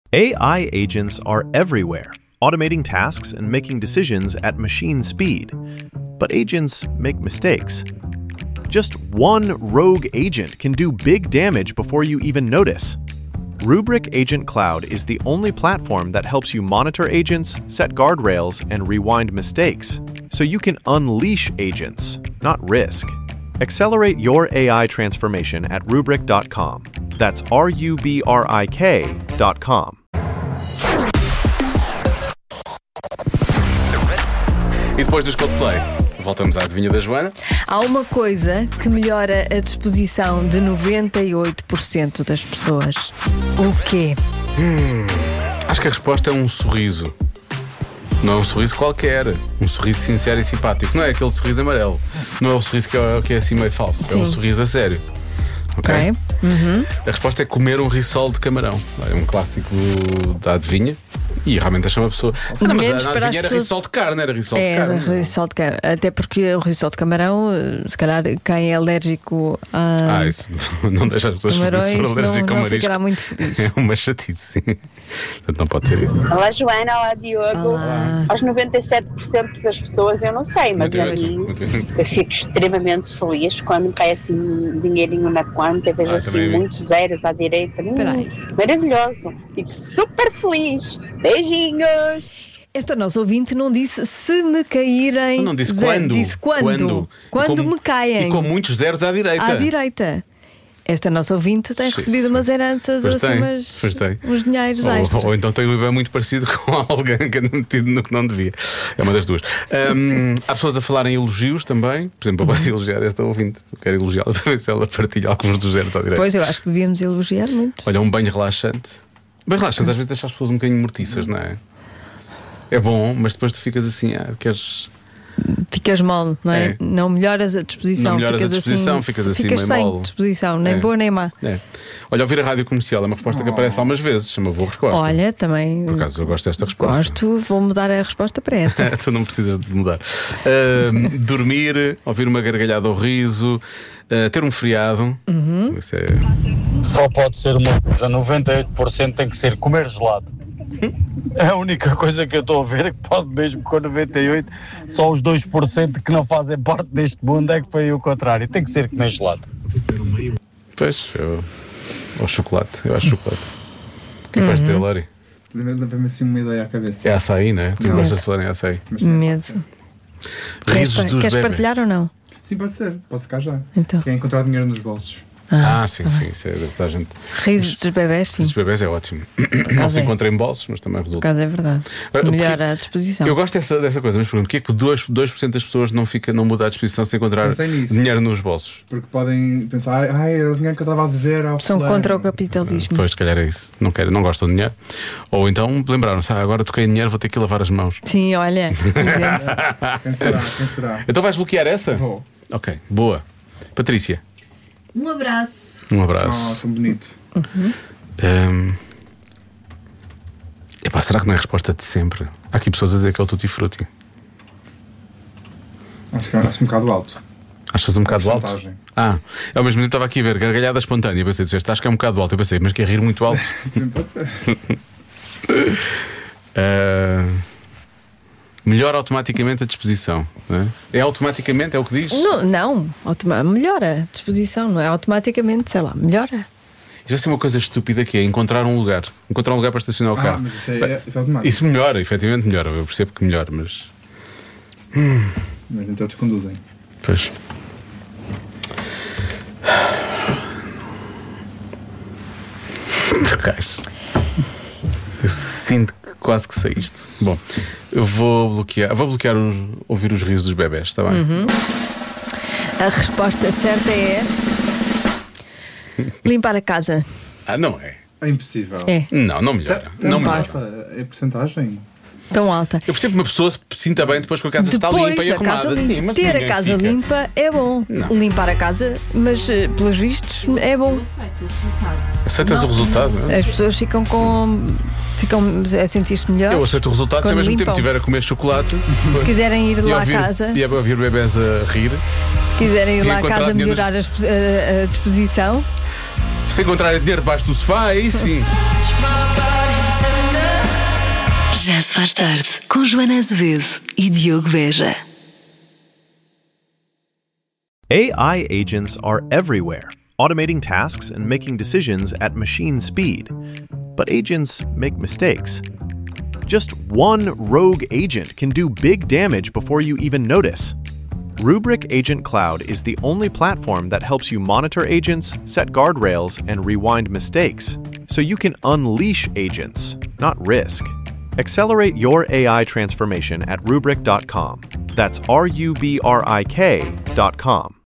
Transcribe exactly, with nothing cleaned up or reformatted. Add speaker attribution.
Speaker 1: A I agents are everywhere, automating tasks and making decisions at machine speed. But agents make mistakes. Just one rogue agent can do big damage before you even notice. Rubrik Agent Cloud is the only platform that helps you monitor agents, set guardrails, and rewind mistakes, so you can unleash agents, not risk. Accelerate your A I transformation at rubrik dot com. That's R U B R I K dot com.
Speaker 2: E depois dos Coldplay, voltamos à adivinha da Joana.
Speaker 3: Há uma coisa que melhora a disposição de noventa e oito por cento das pessoas. O quê?
Speaker 2: Hum, acho que a resposta é um sorriso. Não é um sorriso qualquer. Um sorriso sincero e simpático. Não é aquele sorriso amarelo. Não é o sorriso que é, que é assim meio falso.
Speaker 3: Sim.
Speaker 2: É um sorriso a sério. Ok?
Speaker 3: Ok. Uhum.
Speaker 2: A resposta é comer um risol de camarão. É um clássico da adivinha. E realmente deixa uma pessoa. Ah, não, mas
Speaker 3: Menos
Speaker 2: a
Speaker 3: para
Speaker 2: adivinha
Speaker 3: as
Speaker 2: era
Speaker 3: pessoas-
Speaker 2: risol de carne, era risol de
Speaker 3: É,
Speaker 2: carne.
Speaker 3: risol de camarão. Até porque o risol de camarão, eh, se calhar quem é alérgico a
Speaker 2: Ah, isso não deixa as pessoas felizes se for
Speaker 3: camarões
Speaker 2: alérgico
Speaker 3: não,
Speaker 2: ao
Speaker 3: não ficará
Speaker 2: marisco.
Speaker 3: muito feliz.
Speaker 2: É uma chatice, sim. Portanto, não pode ser isso.
Speaker 4: Olá Joana, olá Diogo.
Speaker 3: Olá.
Speaker 4: Aos noventa e sete por cento das pessoas eu não sei, mas
Speaker 2: Muito
Speaker 4: a
Speaker 2: bem,
Speaker 4: mim
Speaker 2: muito bem.
Speaker 4: eu fico extremamente feliz quando cai assim dinheirinho na conta e vejo
Speaker 2: Ah, também
Speaker 4: assim
Speaker 2: vi.
Speaker 4: muitos zeros à direita. Hum,
Speaker 3: Peraí.
Speaker 4: maravilhoso. Fico super feliz. Beijinhos.
Speaker 3: Esta nossa ouvinte não disse se me caírem.
Speaker 2: Não disse
Speaker 3: zero,
Speaker 2: quando.
Speaker 3: Disse quando.
Speaker 2: Quando,
Speaker 3: Quando,
Speaker 2: E com-
Speaker 3: me caem.
Speaker 2: E com muitos zeros à direita.
Speaker 3: À direita. Esta nossa ouvinte tem
Speaker 2: Sim,
Speaker 3: recebido
Speaker 2: sim.
Speaker 3: umas heranças
Speaker 2: Pois
Speaker 3: assim,
Speaker 2: tem,
Speaker 3: umas,
Speaker 2: pois tem.
Speaker 3: uns dinheiros
Speaker 2: Ou,
Speaker 3: extras.
Speaker 2: ou então tem o I B A N muito parecido com alguém que anda metido no que não devia. É uma das duas. Hum, há pessoas a falar em elogios também. Por exemplo, eu posso elogiar esta ouvinte. Eu quero elogiá-la para ver se ela partilha alguns dos zeros à direita.
Speaker 3: Pois eu acho que devíamos elogiar muito.
Speaker 2: Olha, um banho relaxante. Bem relaxante, às vezes deixa as pessoas um bocadinho mortiças, não é? É bom, mas depois tu ficas assim, ah, queres.
Speaker 3: Ficas mole, não é?
Speaker 2: É.
Speaker 3: Não melhoras a disposição.
Speaker 2: Não melhoras a
Speaker 3: ficas
Speaker 2: disposição,
Speaker 3: assim,
Speaker 2: ficas assim
Speaker 3: ficas
Speaker 2: meio
Speaker 3: sem
Speaker 2: mole.
Speaker 3: disposição, nem
Speaker 2: É.
Speaker 3: boa nem má.
Speaker 2: É. Olha, ouvir a rádio comercial é uma resposta que aparece algumas vezes. É uma boa resposta.
Speaker 3: Olha, também
Speaker 2: Por acaso eu gosto desta resposta.
Speaker 3: gosto, vou mudar a resposta para essa.
Speaker 2: Tu não precisas de mudar. Uh, dormir, ouvir uma gargalhada ou riso, uh, ter um feriado.
Speaker 3: Uhum.
Speaker 2: Isso é...
Speaker 5: Só pode ser uma coisa, noventa e oito por cento tem que ser comer gelado. É a única coisa que eu estou a ver que pode mesmo com noventa e oito por cento, só os dois por cento que não fazem parte deste mundo é que foi o contrário. Tem que ser comer gelado.
Speaker 2: Pois, eu... ou chocolate, eu acho chocolate. O que vais ter, Lori?
Speaker 6: Dá-me assim uma ideia à cabeça.
Speaker 2: É açaí, né? Tu
Speaker 6: Não.
Speaker 2: gostas de falar em açaí.
Speaker 3: Medo. Queres,
Speaker 2: Risos
Speaker 3: pa-
Speaker 2: dos
Speaker 3: queres
Speaker 2: bebés.
Speaker 3: partilhar ou não?
Speaker 6: Sim, pode ser, pode ficar já.
Speaker 3: Então.
Speaker 6: Quer encontrar dinheiro nos bolsos.
Speaker 2: Ah, sim, sim, isso é da a gente.
Speaker 3: Risos dos bebés, sim.
Speaker 2: Os bebés é ótimo. Não
Speaker 3: acaso
Speaker 2: se
Speaker 3: é.
Speaker 2: encontra em bolsos, mas também
Speaker 3: Por
Speaker 2: resulta.
Speaker 3: acaso é verdade.
Speaker 2: Ah,
Speaker 3: Melhora
Speaker 2: porque-
Speaker 3: a disposição.
Speaker 2: Eu gosto dessa, dessa coisa, mas pergunto, porquê é que dois por cento das pessoas não, fica, não muda a disposição se encontrar
Speaker 6: Pensei nisso.
Speaker 2: dinheiro nos bolsos?
Speaker 6: Porque podem pensar, ai, ai, era o dinheiro que eu estava a dever ao
Speaker 3: São
Speaker 6: fulano."
Speaker 3: contra o capitalismo.
Speaker 2: Pois, se calhar é isso. Não, querem, não gostam de dinheiro. Ou então lembraram-se, ah, agora toquei em dinheiro, vou ter que ir lavar as mãos.
Speaker 3: Sim, olha, por exemplo.
Speaker 6: Quem será? Quem será?
Speaker 2: Então vais bloquear essa?
Speaker 6: Vou.
Speaker 2: Ok, boa. Patrícia,
Speaker 7: Um abraço.
Speaker 2: um
Speaker 6: Oh,
Speaker 2: abraço.
Speaker 6: tão bonito.
Speaker 2: Hum, epá, será que não é a resposta de sempre? Há aqui pessoas a dizer que é o Tutti Frutti.
Speaker 6: Acho que é acho um bocado alto.
Speaker 2: Achas um bocado alto?
Speaker 6: porcentagem.
Speaker 2: Ah, ao mesmo tempo estava aqui a ver gargalhada espontânea. Eu pensei, disseste, acho que é um bocado alto. Eu pensei, mas quer rir muito alto?
Speaker 6: Também pode ser.
Speaker 2: Ah, melhora automaticamente a disposição, não é? É automaticamente, é o que diz?
Speaker 3: Não, não automa- melhora a disposição, não é automaticamente, sei lá, melhora.
Speaker 2: Isso vai ser uma coisa estúpida que é encontrar um lugar. Encontrar um lugar para estacionar o
Speaker 6: Ah,
Speaker 2: carro.
Speaker 6: mas isso é, isso é automático.
Speaker 2: Isso melhora, efetivamente melhora. Eu percebo que melhora, mas.
Speaker 6: Mas nem todos conduzem.
Speaker 2: Pois. Raios. Eu sinto que quase que sei isto. Bom, eu vou bloquear. Vou bloquear os, ouvir os risos dos bebés, está bem?
Speaker 3: A resposta certa é limpar a casa.
Speaker 2: Ah, não é?
Speaker 6: É impossível.
Speaker 3: É
Speaker 2: Não, não melhora. Não melhora.
Speaker 6: Alta, é porcentagem.
Speaker 3: tão alta.
Speaker 2: Eu percebo que uma pessoa se sinta bem depois que a casa está
Speaker 3: Depois
Speaker 2: limpa e
Speaker 3: da
Speaker 2: arrumada.
Speaker 3: casa limpa.
Speaker 2: Sim, mas
Speaker 3: ter a
Speaker 2: ninguém
Speaker 3: casa
Speaker 2: fica.
Speaker 3: limpa é bom.
Speaker 2: Não.
Speaker 3: Limpar a casa, mas eh, pelos vistos é bom.
Speaker 2: Aceitas o resultado? não é?
Speaker 3: As pessoas ficam com. ficam a sentir-se melhor.
Speaker 2: Eu aceito o resultado se ao
Speaker 3: Quando
Speaker 2: mesmo tempo
Speaker 3: limpam.
Speaker 2: estiver a comer chocolate.
Speaker 3: Se quiserem ir
Speaker 2: e
Speaker 3: lá
Speaker 2: ouvir,
Speaker 3: à casa,
Speaker 2: E a ouvir bebés a rir.
Speaker 3: se quiserem ir
Speaker 2: e
Speaker 3: lá à
Speaker 2: encontrar
Speaker 3: casa
Speaker 2: dinheiro
Speaker 3: melhorar a, expo- a- a disposição.
Speaker 2: Se encontrarem dinheiro debaixo do sofá, aí sim.
Speaker 8: Já se faz tarde com Joana Azevedo e Diogo Beja.
Speaker 1: A I agents are everywhere, automating tasks and making decisions at machine speed. But agents make mistakes. Just one rogue agent can do big damage before you even notice. Rubrik Agent Cloud is the only platform that helps you monitor agents, set guardrails, and rewind mistakes, so you can unleash agents, not risk. Accelerate your A I transformation at rubrik dot com. That's R U B R I K dot com.